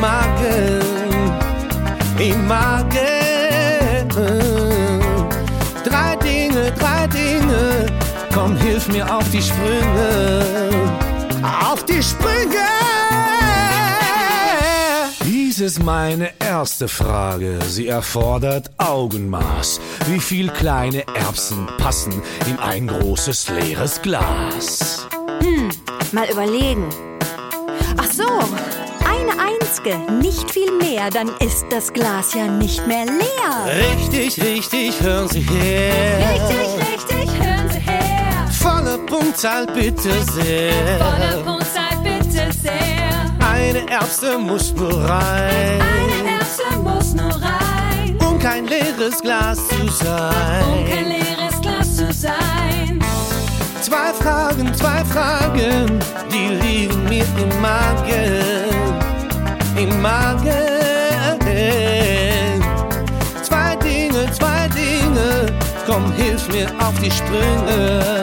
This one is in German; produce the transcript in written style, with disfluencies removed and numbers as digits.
Magen, im Magen. Drei Dinge, komm, hilf mir auf die Sprünge, auf die Sprünge. Dies ist meine erste Frage, sie erfordert Augenmaß. Wie viel kleine Erbsen passen in ein großes leeres Glas? Mal überlegen. Ach so, eine einzige, nicht viel mehr, dann ist das Glas ja nicht mehr leer. Richtig, hören Sie her. Richtig, hören Sie her. Volle Punktzahl, bitte sehr. Volle Punktzahl, bitte sehr. Eine Erbse muss nur rein. Eine Erbse muss nur rein. Um kein leeres Glas zu sein. Um kein leeres Glas zu sein. Zwei Fragen, die liegen mir im Magen. Im Magen. Zwei Dinge, komm, hilf mir auf die Sprünge.